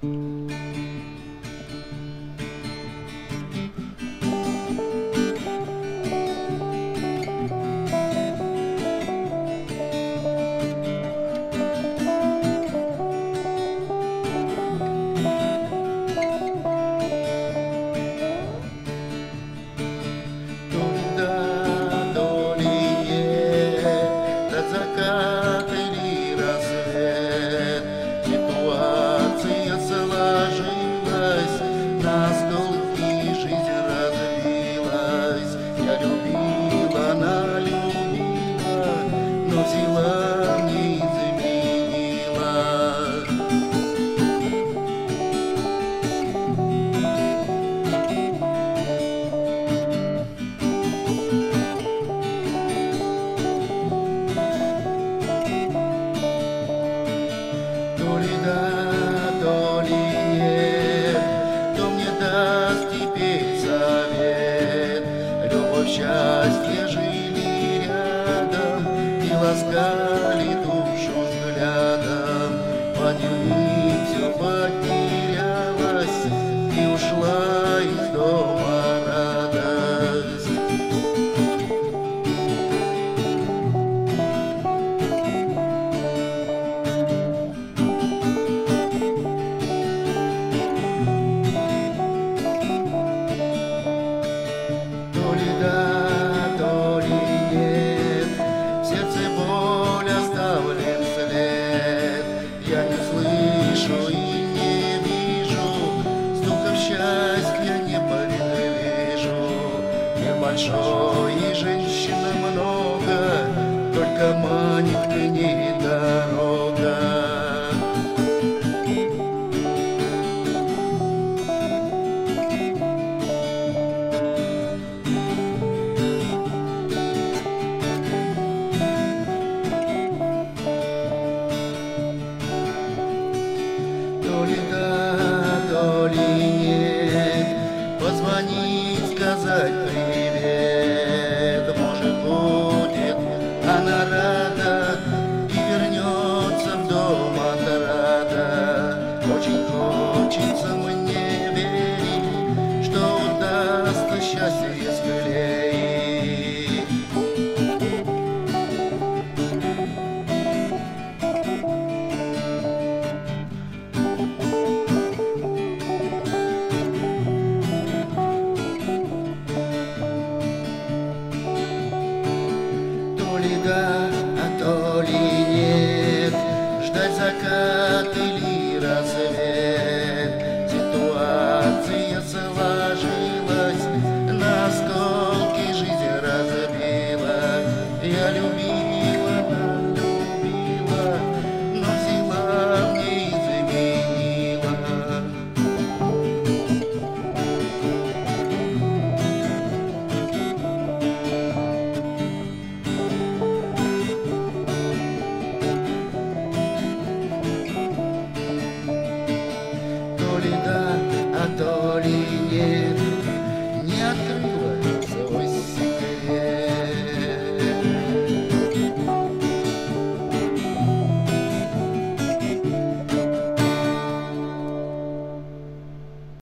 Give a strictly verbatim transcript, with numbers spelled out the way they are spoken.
Взяла, не изменила. То ли да, то ли нет, кто мне даст теперь совет? Любовь, счастье жили рядом и ласкали душу взглядом. Под ними все потерялось и ушла из дома радость. То ли да, то ли нет, в сердце боль оставлен след. Я не слышу и не вижу стуков счастья, не предвижу. Мир большой и женщин много, только манит к ней дорога. То ли да, то ли нет, позвонить, сказать привет. Может, будет она рада и вернется в дом отрада. Очень хочется мне верить, что удастся счастье